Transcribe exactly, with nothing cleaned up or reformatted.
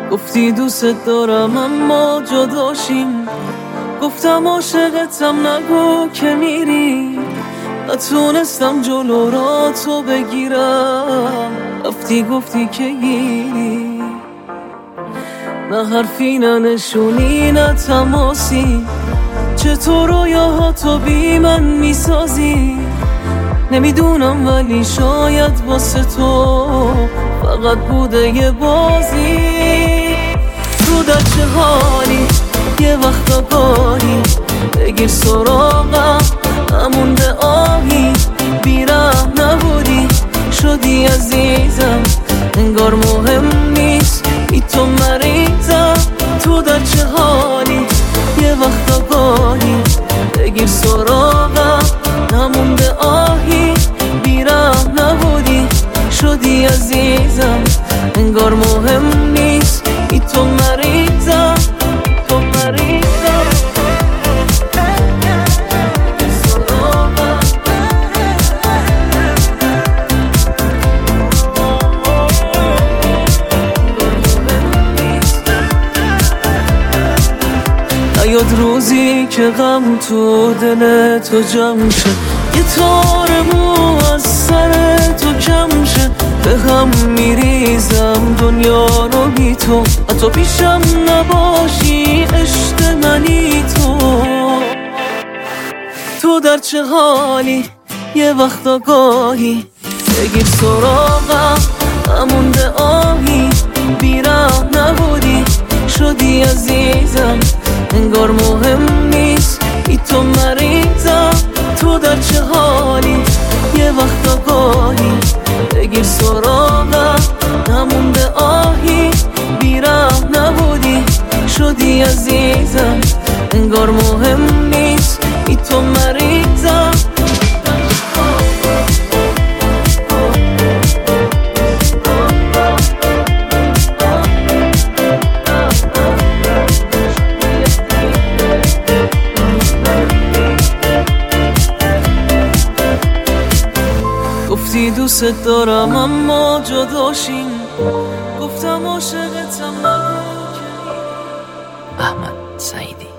گفتی دوست دارم اما جداشیم، گفتم عاشقتم نگو که میری، نتونستم جلو را تو بگیرم، رفتی گفتی که گیری. نه حرفی نه نشونی نه تماسی، چطور رویاها تو بی من میسازی؟ نمیدونم ولی شاید واسه تو فقط بوده یه بازی. تو در چه حالی؟ یه وقت آگاهی بگیر سراغم، همون به آهی بیرم نبودی شدی عزیزم، انگار مهم نیست بی تو مریضم. تو در چه حالی؟ یه وقت آگاهی بگیر سراغم، همون به آهی بیرم نبودی شدی عزیزم، انگار مهم نیست بی تو مریضم، تو مریضم. نیاد روزی که غم تو دل تو جمع شه، یه تار مو از سر تو کم شه، به هم میریزم دنیا رو بی تو، حتی پیشم نباشی عشق منی تو. تو در چه حالی؟ یه وقت آگاهی بگیر سراغم، همون به آهی بیرم نبودی شدی عزیزم، انگار مهم نیست بی تو مریضم. تو در چه حالی؟ یه وقت آگاهی بگیر سراغم، همون به آهی بیرم نبودی شدی عزیزم، انگار مهم نیست بی تو مریضم. گفتی دوست دارم اما جداشیم، گفتم عاشقتم نگو که. احمد سعیدی.